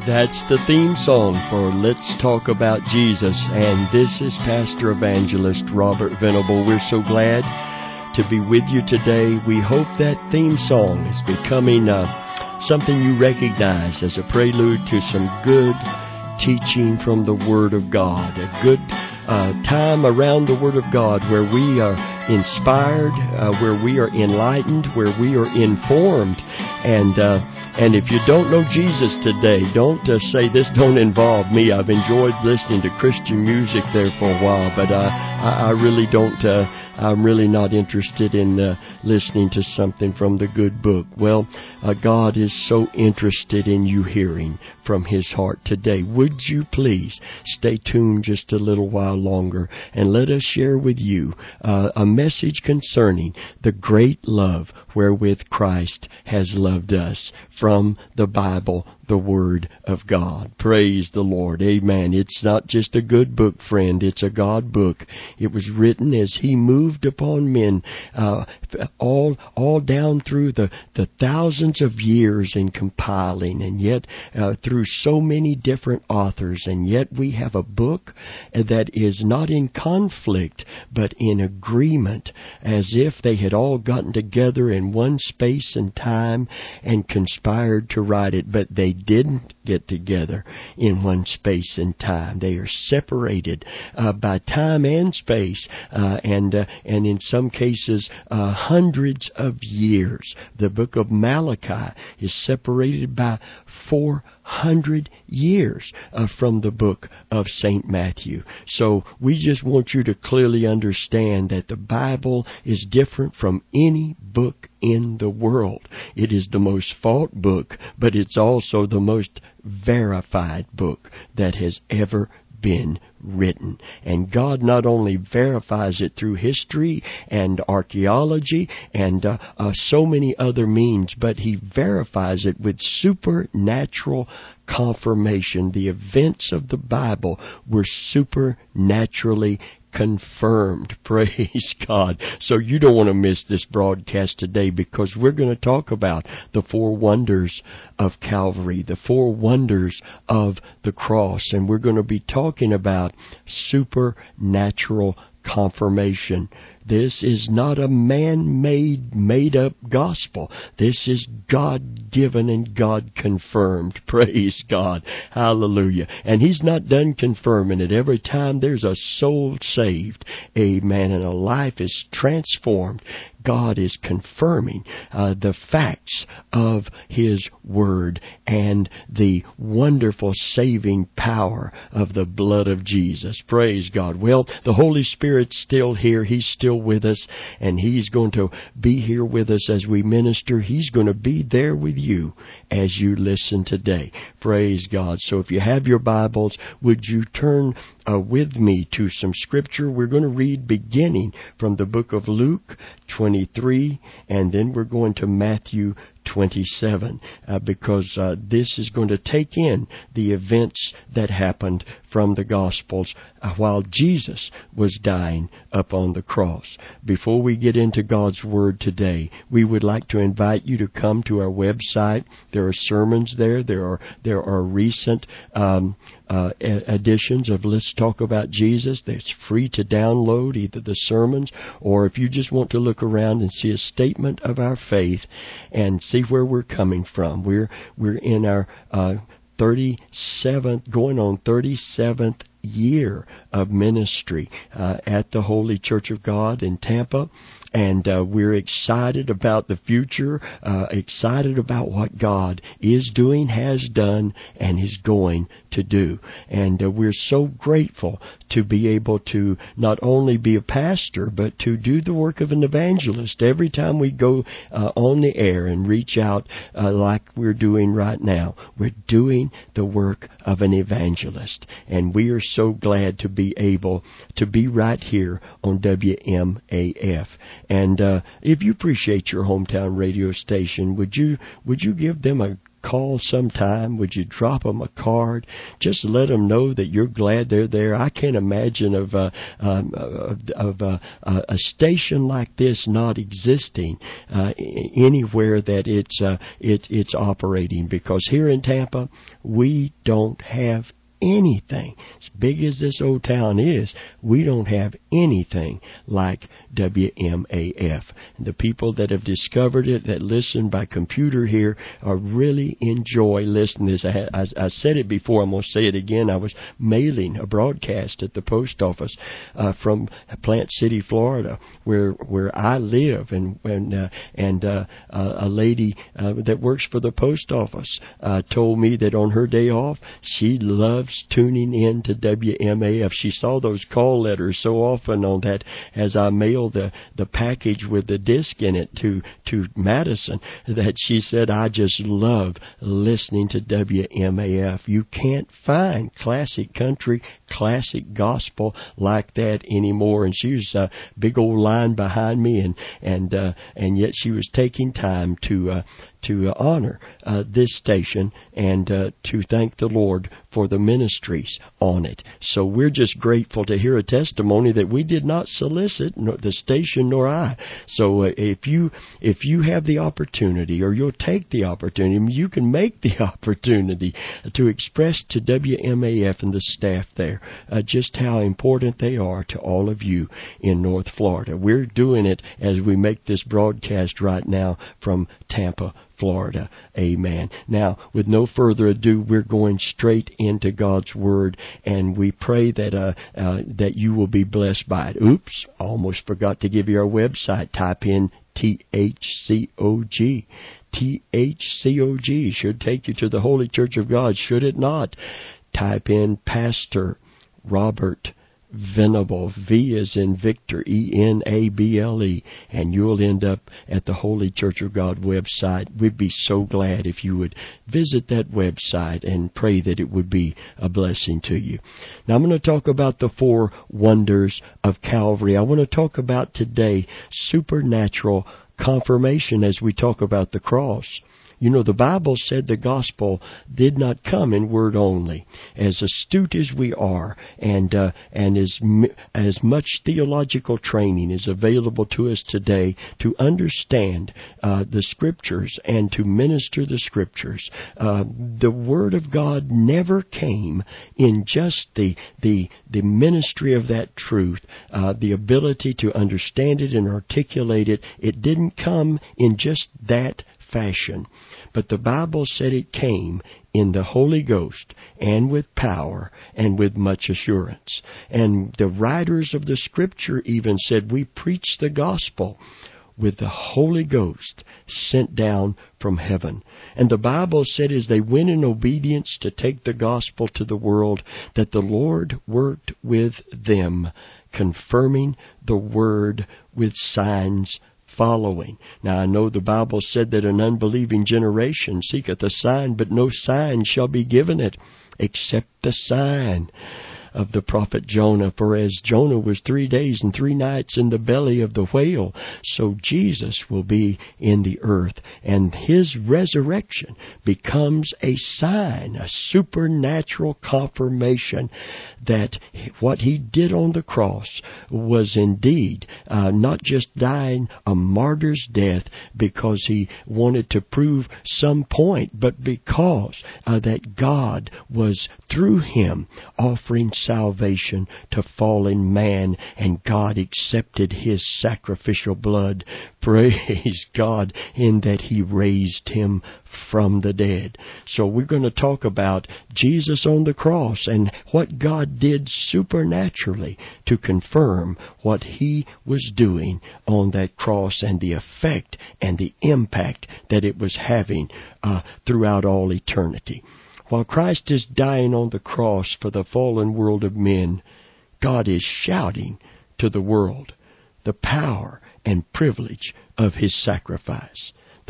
That's the theme song for Let's Talk About Jesus. And this is Pastor Evangelist Robert Venable. We're so glad to be with you today. We hope that theme song is becoming something you recognize as a prelude to some good teaching from the Word of God. A good time around the Word of God where we are inspired, where we are enlightened, where we are informed. And if you don't know Jesus today, don't say, this don't involve me. I've enjoyed listening to Christian music there for a while, but I really don't, I'm really not interested in listening to something from the good book. Well, God is so interested in you hearing from His heart today. Would you please stay tuned just a little while longer and let us share with you a message concerning the great love wherewith Christ has loved us from the Bible, the Word of God. Praise the Lord. Amen. It's not just a good book, friend. It's a God book. It was written as He moved upon men all down through the thousands of years in compiling, and yet through so many different authors, and yet we have a book that is not in conflict but in agreement, as if they had all gotten together in one space and time and conspired to write it, but they didn't get together in one space and time. They are separated by time and space, and in some cases hundreds of years. The book of Malachi is separated by 400 years from the book of St. Matthew. So we just want you to clearly understand that the Bible is different from any book in the world. It is the most fought book, but it's also the most verified book that has ever been written. And God not only verifies it through history and archaeology and so many other means, but He verifies it with supernatural confirmation. The events of the Bible were supernaturally confirmed. Praise God. So you don't want to miss this broadcast today, because we're going to talk about the four wonders of Calvary, the four wonders of the cross, and we're going to be talking about supernatural confirmation. This is not a man-made, made-up gospel. This is God-given and God-confirmed. Praise God. Hallelujah. And He's not done confirming it. Every time there's a soul saved, amen, and a life is transformed, God is confirming the facts of His Word and the wonderful saving power of the blood of Jesus. Praise God. Well, the Holy Spirit's still here. He's still with us, and He's going to be here with us as we minister. He's going to be there with you as you listen today. Praise God. So if you have your Bibles, would you turn with me to some Scripture? We're going to read beginning from the book of Luke 23, and then we're going to Matthew 27, because this is going to take in the events that happened from the Gospels while Jesus was dying upon the cross. Before we get into God's Word today, we would like to invite you to come to our website. There are sermons there. There are recent editions of Let's Talk About Jesus. It's free to download, either the sermons, or if you just want to look around and see a statement of our faith and see where we're coming from. We're in our 37th, going on 37th year of ministry at the Holy Church of God in Tampa. And we're excited about the future, excited about what God is doing, has done, and is going to do. And we're so grateful to be able to not only be a pastor, but to do the work of an evangelist. Every time we go on the air and reach out like we're doing right now, we're doing the work of an evangelist. And we are so glad to be able to be right here on WMAF. And if you appreciate your hometown radio station, would you give them a call sometime? Would you drop them a card? Just let them know that you're glad they're there. I can't imagine of a station like this not existing anywhere that it's operating, because here in Tampa we don't have anything. As big as this old town is, we don't have anything like WMAF. And the people that have discovered it, that listen by computer here, really enjoy listening. As I said it before, I'm going to say it again. I was mailing a broadcast at the post office from Plant City, Florida, where I live, and a lady that works for the post office told me that on her day off, she loves tuning in to WMAF. She saw those call letters so often on that as I mailed the package with the disc in it to Madison, that she said, I just love listening to WMAF. You can't find classic country, classic gospel like that anymore. And she was a big old line behind me, and yet she was taking time to honor this station and to thank the Lord for the ministries on it. So we're just grateful to hear a testimony that we did not solicit, nor the station nor I. So if you have the opportunity, or you'll take the opportunity, you can make the opportunity to express to WMAF and the staff there just how important they are to all of you in North Florida. We're doing it as we make this broadcast right now from Tampa, Florida. Amen. Now, with no further ado, we're going straight into God's Word, and we pray that that you will be blessed by it. Oops, almost forgot to give you our website. Type in THCOG. THCOG should take you to the Holy Church of God, should it not? Type in Pastor Robert Venable, V as in Victor, ENABLE, and you'll end up at the Holy Church of God website. We'd be so glad if you would visit that website and pray that it would be a blessing to you. Now I'm going to talk about the 4 wonders of Calvary. I want to talk about today supernatural confirmation as we talk about the cross. You know, the Bible said the gospel did not come in word only. As astute as we are, and as much theological training is available to us today to understand the Scriptures and to minister the Scriptures, the Word of God never came in just the ministry of that truth, the ability to understand it and articulate it. It didn't come in just that fashion. But the Bible said it came in the Holy Ghost and with power and with much assurance. And the writers of the Scripture even said, we preach the gospel with the Holy Ghost sent down from heaven. And the Bible said as they went in obedience to take the gospel to the world, that the Lord worked with them, confirming the word with signs following. Now I know the Bible said that an unbelieving generation seeketh a sign, but no sign shall be given it except the sign of the prophet Jonah. For as Jonah was 3 days and 3 nights in the belly of the whale, so Jesus will be in the earth. And His resurrection becomes a sign, a supernatural confirmation that what He did on the cross was indeed not just dying a martyr's death because He wanted to prove some point, but because that God was through Him offering salvation to fallen man, and God accepted His sacrificial blood. Praise God, in that He raised Him from the dead. So we're going to talk about Jesus on the cross and what God did supernaturally to confirm what He was doing on that cross, and the effect and the impact that it was having throughout all eternity. While Christ is dying on the cross for the fallen world of men, God is shouting to the world the power and privilege of His sacrifice.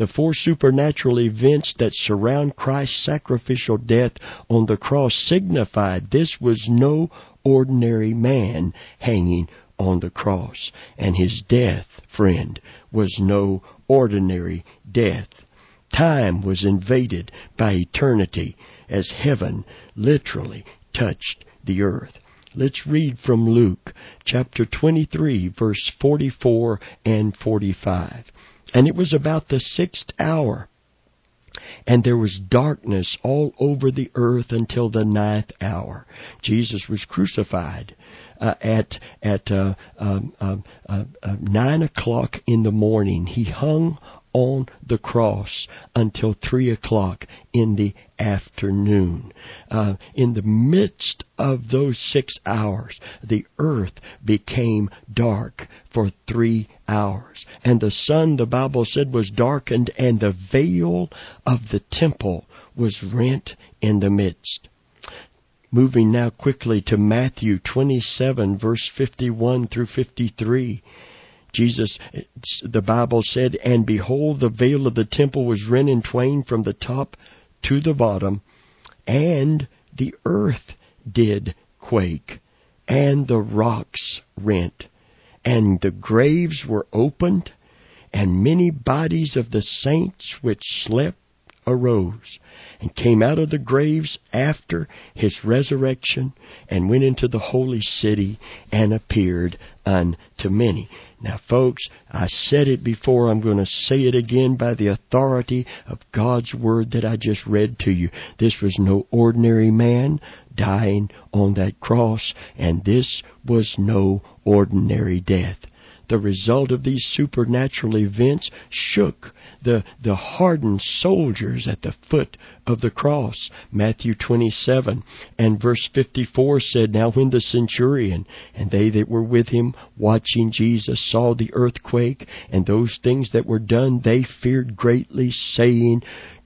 The four supernatural events that surround Christ's sacrificial death on the cross signified this was no ordinary man hanging on the cross. And his death, friend, was no ordinary death. Time was invaded by eternity as heaven literally touched the earth. Let's read from Luke chapter 23, verse 44 and 45. And it was about the 6th hour, and there was darkness all over the earth until the 9th hour. Jesus was crucified at 9 o'clock in the morning. He hung on the cross until 3 o'clock in the afternoon. In the midst of those 6 hours, the earth became dark for 3 hours. And the sun, the Bible said, was darkened, and the veil of the temple was rent in the midst. Moving now quickly to Matthew 27, verse 51 through 53. Jesus, the Bible said, and behold, the veil of the temple was rent in twain from the top to the bottom, and the earth did quake, and the rocks rent, and the graves were opened, and many bodies of the saints which slept arose, and came out of the graves after his resurrection, and went into the holy city, and appeared unto many. Now, folks, I said it before. I'm going to say it again by the authority of God's Word that I just read to you. This was no ordinary man dying on that cross, and this was no ordinary death. The result of these supernatural events shook the hardened soldiers at the foot of the cross. Matthew 27 and verse 54 said, Now when the centurion and they that were with him watching Jesus saw the earthquake and those things that were done, they feared greatly, saying,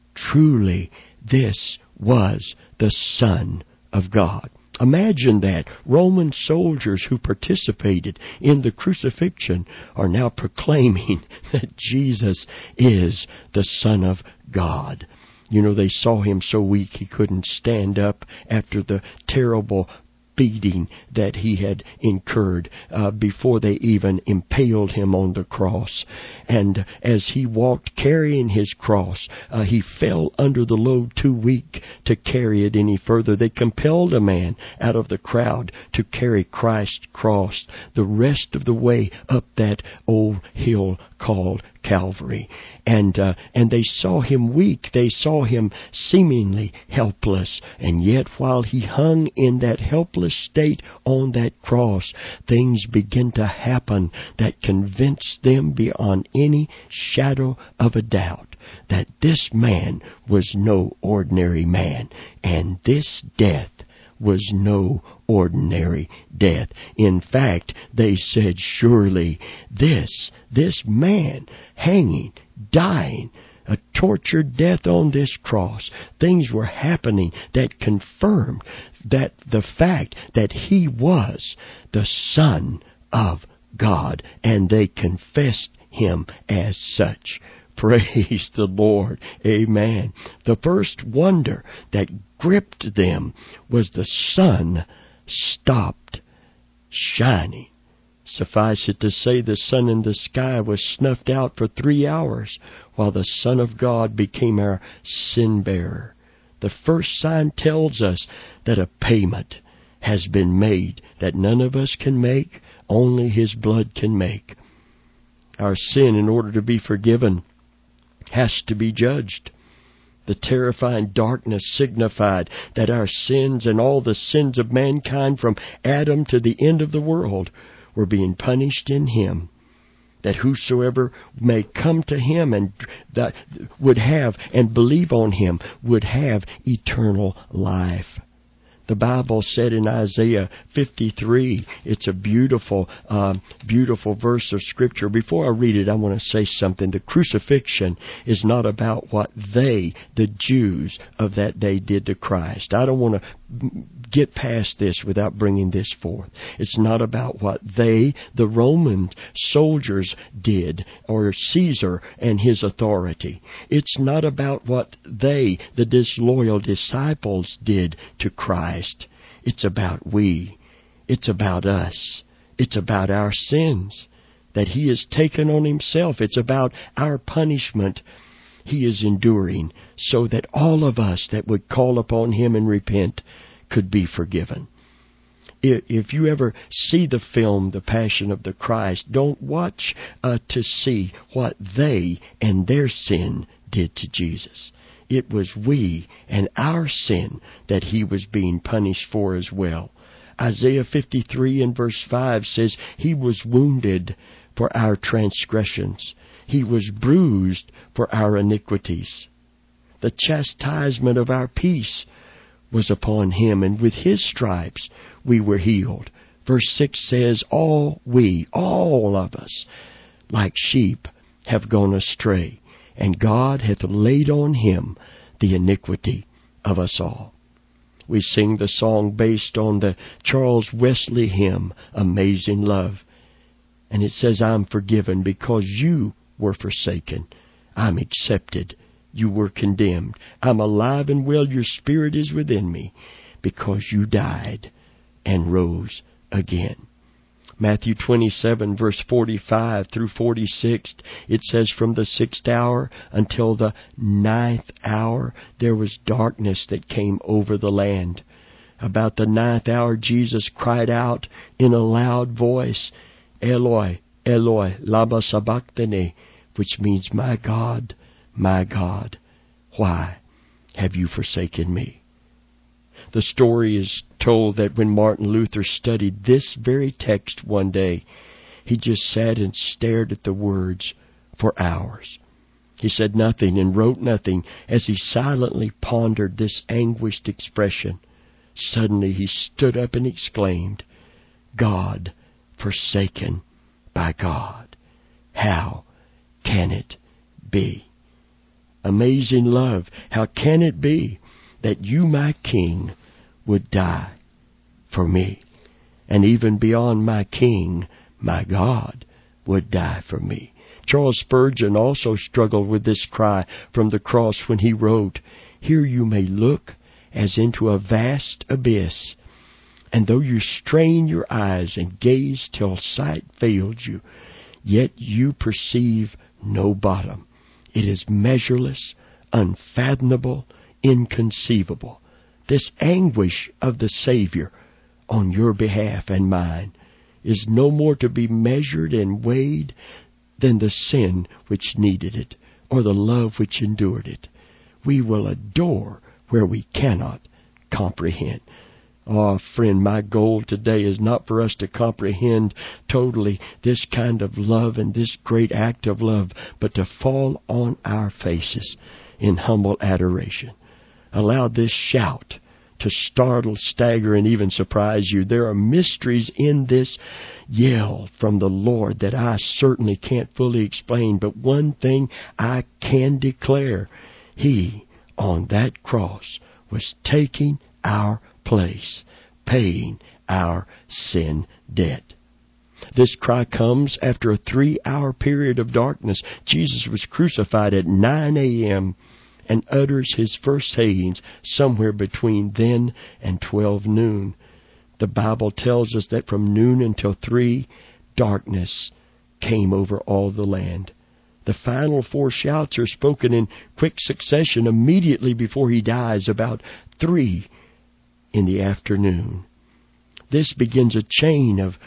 Truly this was the Son of God. Imagine that. Roman soldiers who participated in the crucifixion are now proclaiming that Jesus is the Son of God. You know, they saw him so weak he couldn't stand up after the terrible beating that he had incurred before they even impaled him on the cross. And as he walked carrying his cross, he fell under the load too weak to carry it any further. They compelled a man out of the crowd to carry Christ's cross the rest of the way up that old hill called Calvary. And they saw him weak. They saw him seemingly helpless. And yet while he hung in that helpless state on that cross, things began to happen that convinced them beyond any shadow of a doubt that this man was no ordinary man, and this death was no ordinary death. In fact, they said, surely this man hanging, dying, a tortured death on this cross, things were happening that confirmed that the fact that he was the Son of God, and they confessed him as such. Praise the Lord. Amen. The first wonder that gripped them was the sun stopped shining. Suffice it to say, the sun in the sky was snuffed out for 3 hours while the Son of God became our sin bearer. The first sign tells us that a payment has been made that none of us can make, only His blood can make. Our sin, in order to be forgiven, has to be judged. The terrifying darkness signified that our sins and all the sins of mankind from Adam to the end of the world were being punished in Him. That whosoever may come to Him and that would have and believe on Him would have eternal life. The Bible said in Isaiah 53, it's a beautiful verse of Scripture. Before I read it, I want to say something. The crucifixion is not about what they, the Jews of that day, did to Christ. I don't want to get past this without bringing this forth. It's not about what they, the Roman soldiers, did, or Caesar and his authority. It's not about what they, the disloyal disciples, did to Christ. It's about we. It's about us. It's about our sins that He has taken on Himself. It's about our punishment He is enduring so that all of us that would call upon Him and repent could be forgiven. If you ever see the film, The Passion of the Christ, don't watch to see what they and their sin did to Jesus. It was we and our sin that He was being punished for as well. Isaiah 53 and verse 5 says, He was wounded for our transgressions. He was bruised for our iniquities. The chastisement of our peace was upon Him, and with His stripes we were healed. Verse 6 says, all of us, like sheep, have gone astray, and God hath laid on Him the iniquity of us all. We sing the song based on the Charles Wesley hymn, Amazing Love. And it says, I'm forgiven because you were forsaken. I'm accepted. You were condemned. I'm alive and well. Your spirit is within me because you died and rose again. Matthew 27, verse 45 through 46, it says, from the 6th hour until the 9th hour, there was darkness that came over the land. About the 9th hour, Jesus cried out in a loud voice, Eloi, Eloi, lama sabachthani, which means, my God, why have you forsaken me? The story is told that when Martin Luther studied this very text one day, he just sat and stared at the words for hours. He said nothing and wrote nothing as he silently pondered this anguished expression. Suddenly he stood up and exclaimed, God forsaken by God. How can it be? Amazing love. How can it be that you, my King, would die for me? And even beyond my King, my God would die for me. Charles Spurgeon also struggled with this cry from the cross when he wrote, Here you may look as into a vast abyss, and though you strain your eyes and gaze till sight fails you, yet you perceive no bottom. It is measureless, unfathomable, inconceivable. This anguish of the Savior on your behalf and mine is no more to be measured and weighed than the sin which needed it, or the love which endured it. We will adore where we cannot comprehend. Oh, friend, my goal today is not for us to comprehend totally this kind of love and this great act of love, but to fall on our faces in humble adoration. Allow this shout to startle, stagger, and even surprise you. There are mysteries in this yell from the Lord that I certainly can't fully explain, but one thing I can declare, He on that cross was taking our place, paying our sin debt. This cry comes after a 3-hour period of darkness. Jesus was crucified at 9 a.m. and utters His first sayings somewhere between then and 12 noon. The Bible tells us that from noon until 3, darkness came over all the land. The final 4 shouts are spoken in quick succession immediately before He dies, about 3 in the afternoon. This begins a chain of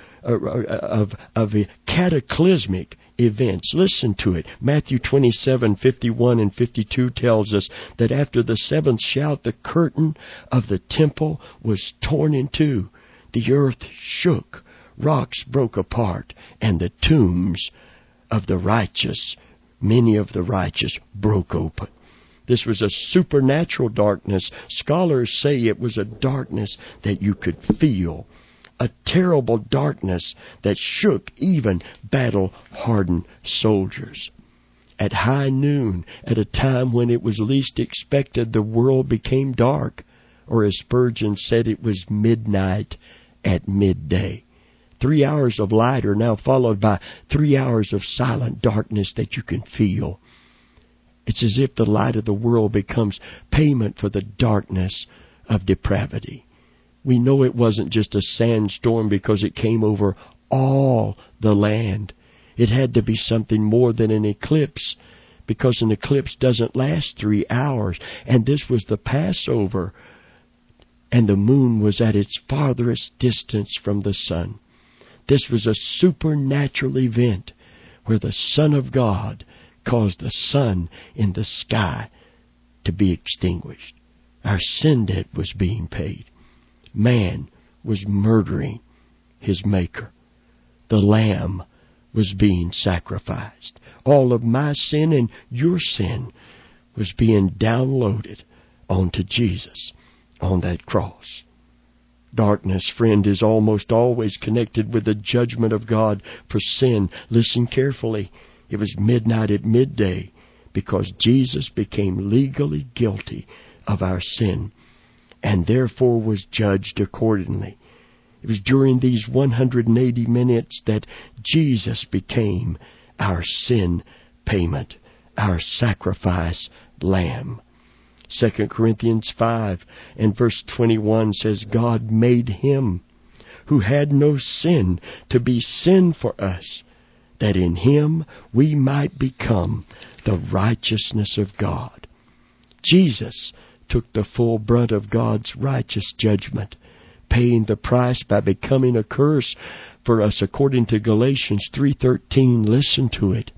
cataclysmic events. Listen to it. Matthew 27:51 and 52 tells us that after the 7th shout, the curtain of the temple was torn in two. The earth shook, rocks broke apart, and the tombs of the righteous, many of the righteous, broke open. This was a supernatural darkness. Scholars say it was a darkness that you could feel. A terrible darkness that shook even battle-hardened soldiers. At high noon, at a time when it was least expected, the world became dark. Or as Spurgeon said, it was midnight at midday. 3 hours of light are now followed by 3 hours of silent darkness that you can feel. It's as if the light of the world becomes payment for the darkness of depravity. We know it wasn't just a sandstorm because it came over all the land. It had to be something more than an eclipse, because an eclipse doesn't last 3 hours. And this was the Passover, and the moon was at its farthest distance from the sun. This was a supernatural event where the Son of God caused the sun in the sky to be extinguished. Our sin debt was being paid. Man was murdering his Maker. The Lamb was being sacrificed. All of my sin and your sin was being downloaded onto Jesus on that cross. Darkness, friend, is almost always connected with the judgment of God for sin. Listen carefully. It was midnight at midday because Jesus became legally guilty of our sin and therefore was judged accordingly. It was during these 180 minutes that Jesus became our sin payment, our sacrifice lamb. 2 Corinthians 5 and verse 21 says, God made Him who had no sin to be sin for us, that in Him we might become the righteousness of God. Jesus took the full brunt of God's righteous judgment, paying the price by becoming a curse for us according to Galatians 3:13. Listen to it.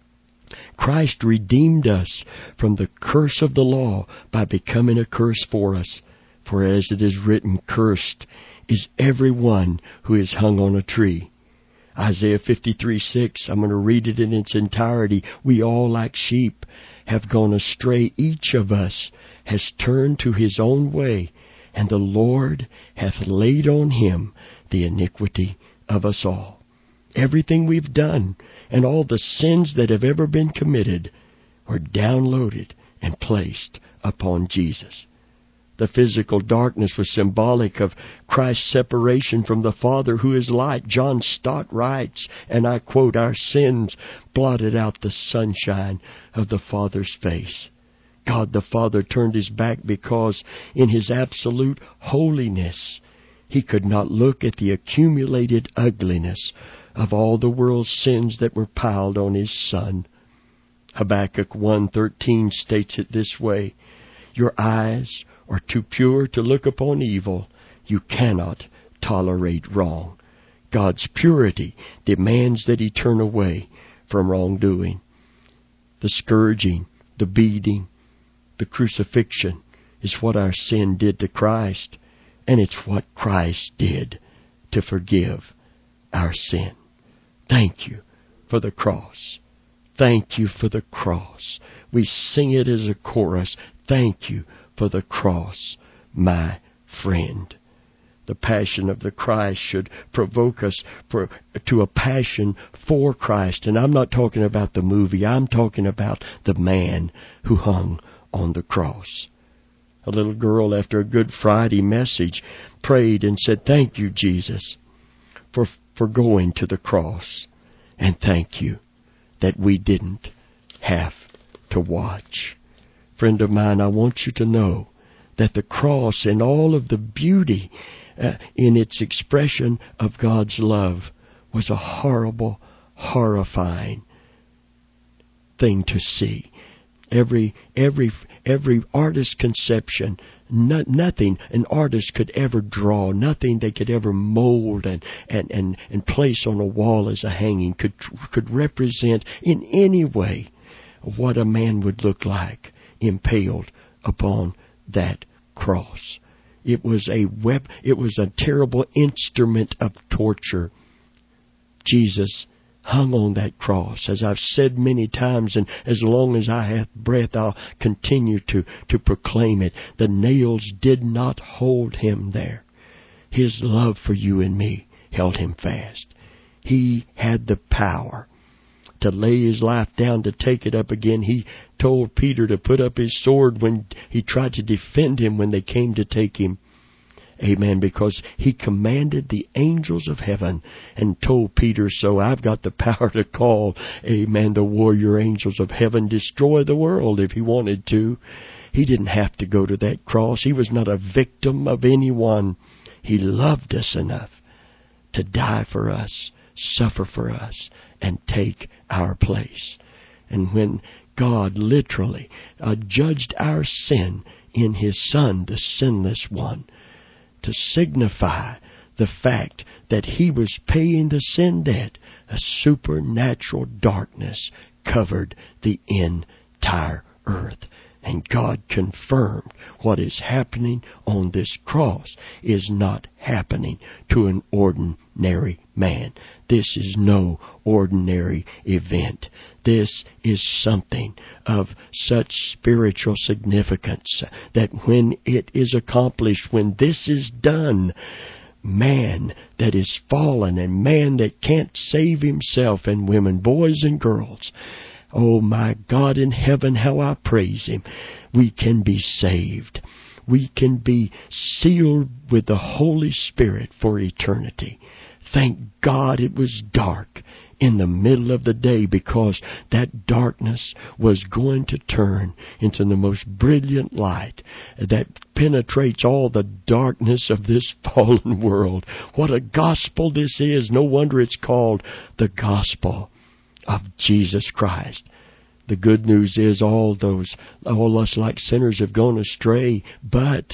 Christ redeemed us from the curse of the law by becoming a curse for us. For as it is written, cursed is everyone who is hung on a tree. Isaiah 53:6, I'm going to read it in its entirety. We all like sheep have gone astray. Each of us has turned to his own way, and the Lord hath laid on Him the iniquity of us all. Everything we've done and all the sins that have ever been committed were downloaded and placed upon Jesus. The physical darkness was symbolic of Christ's separation from the Father who is light. John Stott writes, and I quote, our sins blotted out the sunshine of the Father's face. God the Father turned His back because in His absolute holiness He could not look at the accumulated ugliness of all the world's sins that were piled on His Son. Habakkuk 1:13 states it this way, your eyes are too pure to look upon evil. You cannot tolerate wrong. God's purity demands that He turn away from wrongdoing. The scourging, the beating, the crucifixion is what our sin did to Christ, and it's what Christ did to forgive our sin. Thank you for the cross. Thank you for the cross. We sing it as a chorus. Thank you for the cross, my friend. The passion of the Christ should provoke us to a passion for Christ. And I'm not talking about the movie. I'm talking about the man who hung on the cross. A little girl, after a Good Friday message, prayed and said, thank you, Jesus, for going to the cross. And thank you that we didn't have to watch. Friend of mine, I want you to know that the cross and all of the beauty in its expression of God's love was a horrible, horrifying thing to see. Every artist's conception, nothing an artist could ever draw, nothing they could ever mold and place on a wall as a hanging could represent in any way what a man would look like impaled upon that cross. It was a terrible instrument of torture. Jesus hung on that cross. As I've said many times, and as long as I have breath, I'll continue to proclaim it. The nails did not hold Him there. His love for you and me held Him fast. He had the power to lay his life down to take it up again. He told Peter to put up his sword when he tried to defend him when they came to take him. Amen. Because he commanded the angels of heaven and told Peter, so I've got the power to call, amen, the warrior angels of heaven, destroy the world if he wanted to. He didn't have to go to that cross. He was not a victim of anyone. He loved us enough to die for us, suffer for us, and take our place. And when God literally judged our sin in His Son, the sinless one, to signify the fact that He was paying the sin debt, a supernatural darkness covered the entire earth. And God confirmed what is happening on this cross is not happening to an ordinary man. This is no ordinary event. This is something of such spiritual significance that when it is accomplished, when this is done, man that is fallen and man that can't save himself, and women, boys and girls, oh my God in heaven, how I praise Him. We can be saved. We can be sealed with the Holy Spirit for eternity. Thank God it was dark in the middle of the day, because that darkness was going to turn into the most brilliant light that penetrates all the darkness of this fallen world. What a gospel this is. No wonder it's called the gospel of Jesus Christ. The good news is all us like sinners have gone astray, but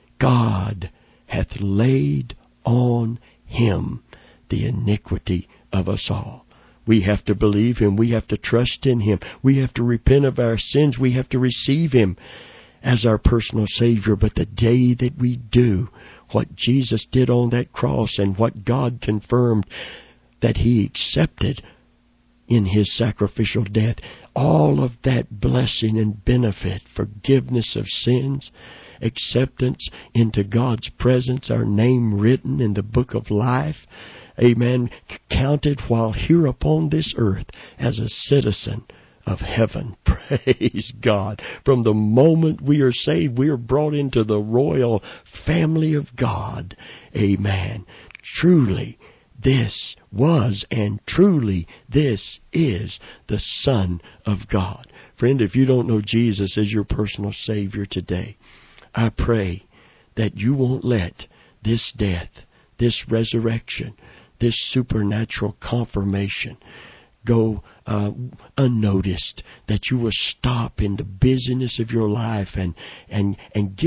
God hath laid on Him the iniquity of us all. We have to believe Him. We have to trust in Him. We have to repent of our sins. We have to receive Him as our personal Savior. But the day that we do what Jesus did on that cross and what God confirmed that He accepted in His sacrificial death, all of that blessing and benefit, forgiveness of sins, acceptance into God's presence, our name written in the book of life, amen, counted while here upon this earth as a citizen of heaven. Praise God. From the moment we are saved, we are brought into the royal family of God. Amen. Truly, this was and truly this is the Son of God. Friend, if you don't know Jesus as your personal Savior today, I pray that you won't let this death, this resurrection, this supernatural confirmation go unnoticed, that you will stop in the busyness of your life and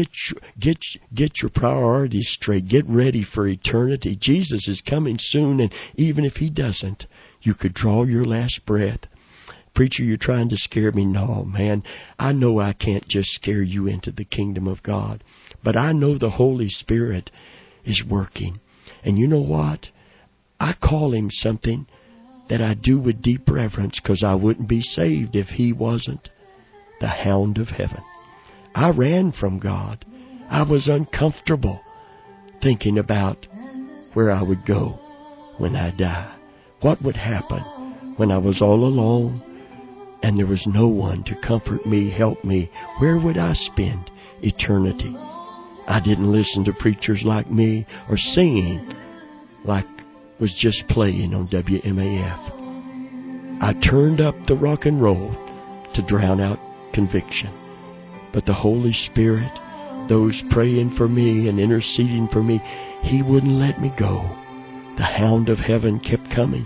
get your priorities straight. Get ready for eternity. Jesus is coming soon, and even if He doesn't, you could draw your last breath. Preacher, you're trying to scare me. No, man, I know I can't just scare you into the kingdom of God, but I know the Holy Spirit is working. And you know what? I call Him something that I do with deep reverence, because I wouldn't be saved if He wasn't the Hound of Heaven. I ran from God. I was uncomfortable thinking about where I would go when I die. What would happen when I was all alone and there was no one to comfort me, help me? Where would I spend eternity? I didn't listen to preachers like me or singing like was just playing on WMAF. I turned up the rock and roll to drown out conviction. But the Holy Spirit, those praying for me and interceding for me, He wouldn't let me go. The Hound of Heaven kept coming.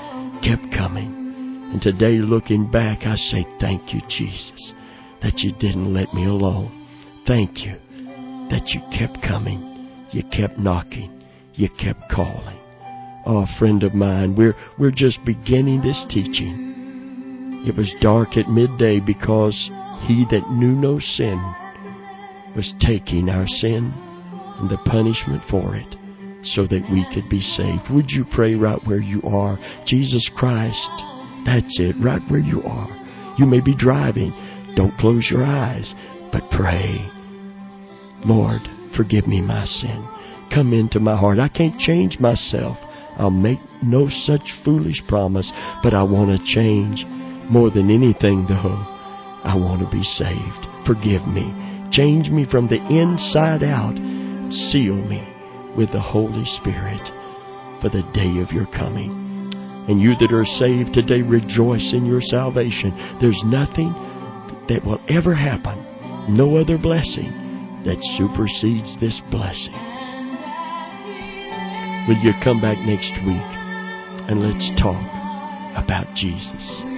And today, looking back, I say, thank you, Jesus, that You didn't let me alone. Thank You that You kept coming. You kept knocking. You kept calling. Oh, friend of mine, we're just beginning this teaching. It was dark at midday because He that knew no sin was taking our sin and the punishment for it so that we could be saved. Would you pray right where you are? Jesus Christ, that's it, right where you are. You may be driving. Don't close your eyes, but pray. Lord, forgive me my sin. Come into my heart. I can't change myself. I'll make no such foolish promise, but I want to change. More than anything, though, I want to be saved. Forgive me. Change me from the inside out. Seal me with the Holy Spirit for the day of your coming. And you that are saved today, rejoice in your salvation. There's nothing that will ever happen, no other blessing, that supersedes this blessing. Will you come back next week and let's talk about Jesus?